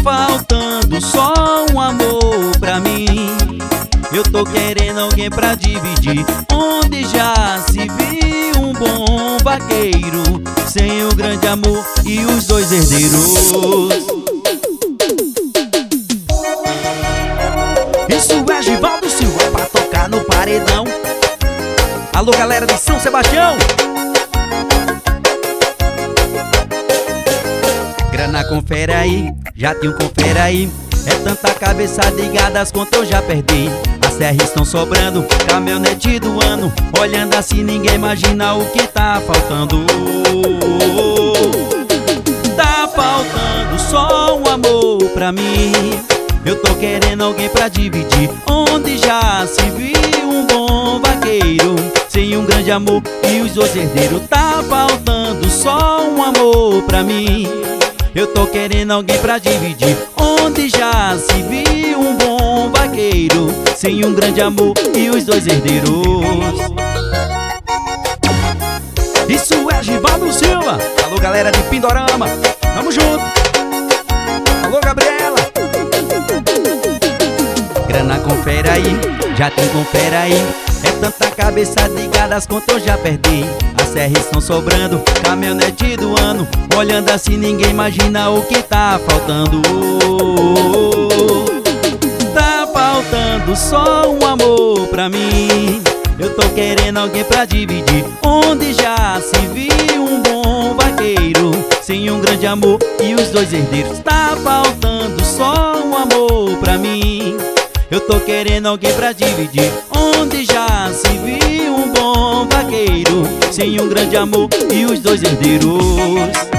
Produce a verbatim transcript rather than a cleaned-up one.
faltando só um amor pra mim. Eu tô querendo alguém pra dividir, onde já se viu um bom vaqueiro, sem o grande amor e os dois herdeiros. Isso é Givaldo Silva pra tocar no paredão. Alô, galera de São Sebastião. Grana, confere aí, jatinho, confere aí. É tanta cabeçada e gadas quanto eu já perdi. As serras estão sobrando, caminhonete do ano. Olhando assim ninguém imagina o que tá faltando. Tá faltando só um amor pra mim. Eu tô querendo alguém pra dividir, onde já se viu um bom vaqueiro, sem um grande amor e os dois herdeiros. Tá faltando só um amor pra mim. Eu tô querendo alguém pra dividir, onde já se viu um bom vaqueiro, sem um grande amor e os dois herdeiros. Isso é Givaldo Silva. Alô, galera de Pindorama, tamo junto. Alô, Gabriela. Grana, confere aí, já tem, confere aí. É tanta cabeça de gadas quanto eu já perdi. As serras estão sobrando, caminhonete do ano. Olhando assim ninguém imagina o que tá faltando. Tá faltando só um amor pra mim. Eu tô querendo alguém pra dividir, onde já se viu um bom vaqueiro, sem um grande amor e os dois herdeiros. Tá faltando só um amor pra mim. Eu tô querendo alguém pra dividir, onde já se viu um bom vaqueiro, sem um grande amor e os dois herdeiros.